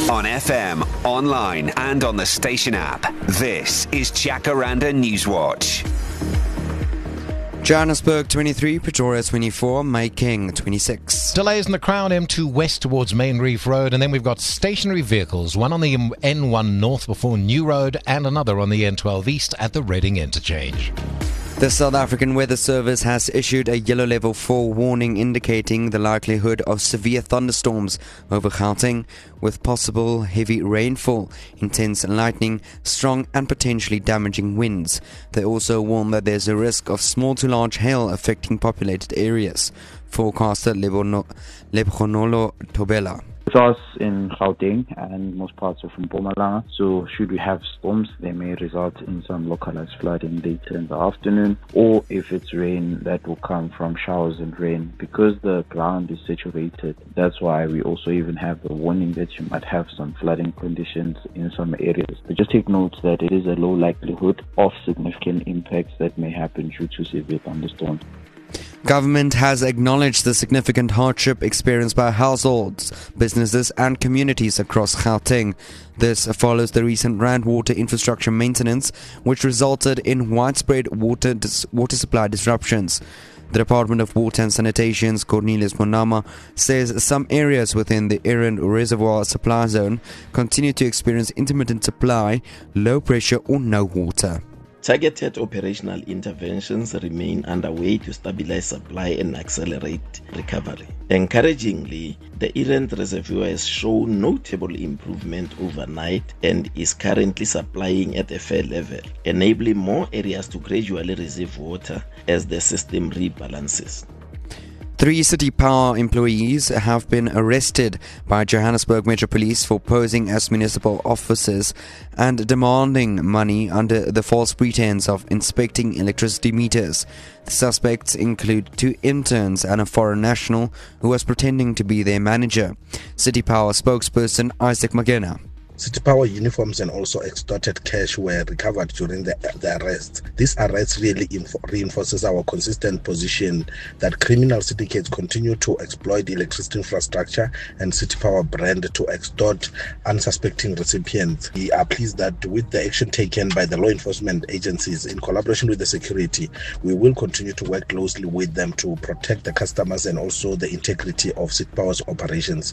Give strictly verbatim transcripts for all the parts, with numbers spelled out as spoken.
On F M, online and on the station app. This is Jacaranda Newswatch. Johannesburg twenty-three, Pretoria twenty-four, Mayking twenty-six. Delays in the Crown M two west towards Main Reef Road, and then we've got stationary vehicles, one on the N one north before New Road and another on the N twelve east at the Reading interchange. The South African Weather Service has issued a yellow level four warning indicating the likelihood of severe thunderstorms over Gauteng with possible heavy rainfall, intense lightning, strong and potentially damaging winds. They also warn that there's a risk of small to large hail affecting populated areas. Forecaster Lebonolo Tobela. It's us in Gauteng and most parts of Mpumalanga. So should we have storms, they may result in some localized flooding later in the afternoon, or if it's rain, that will come from showers and rain. Because the ground is saturated, that's why we also even have the warning that you might have some flooding conditions in some areas. But just take note that it is a low likelihood of significant impacts that may happen due to severe thunderstorms. Government has acknowledged the significant hardship experienced by households, businesses and communities across Gauteng. This follows the recent Rand water infrastructure maintenance, which resulted in widespread water dis- water supply disruptions. The Department of Water and Sanitation's Cornelius Monama says some areas within the Errand Reservoir supply zone continue to experience intermittent supply, low pressure or no water. Targeted operational interventions remain underway to stabilize supply and accelerate recovery. Encouragingly, the Errand Reservoir has shown notable improvement overnight and is currently supplying at a fair level, enabling more areas to gradually receive water as the system rebalances. Three City Power employees have been arrested by Johannesburg Metro Police for posing as municipal officers and demanding money under the false pretense of inspecting electricity meters. The suspects include two interns and a foreign national who was pretending to be their manager. City Power spokesperson Isaac Magena. City Power uniforms and also extorted cash were recovered during the, the arrest. This arrest really info- reinforces our consistent position that criminal syndicates continue to exploit the electricity infrastructure and City Power brand to extort unsuspecting recipients. We are pleased that with the action taken by the law enforcement agencies in collaboration with the security, we will continue to work closely with them to protect the customers and also the integrity of City Power's operations.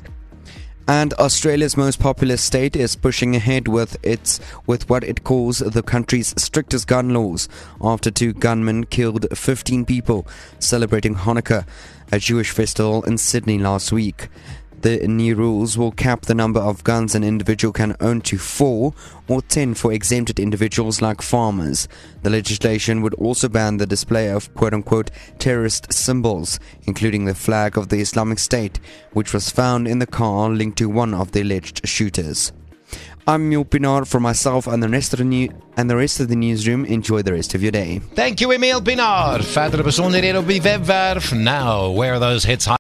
And Australia's most populous state is pushing ahead with its with what it calls the country's strictest gun laws after two gunmen killed fifteen people celebrating Hanukkah, a Jewish festival in Sydney last week. The new rules will cap the number of guns an individual can own to four or ten for exempted individuals like farmers. The legislation would also ban the display of quote-unquote terrorist symbols, including the flag of the Islamic State, which was found in the car linked to one of the alleged shooters. I'm Emil Pinar for myself and the rest of the new and the rest of the newsroom. Enjoy the rest of your day. Thank you, Emil Pinar. Verdere besonderhede op die webwerf. Now, where are those hits?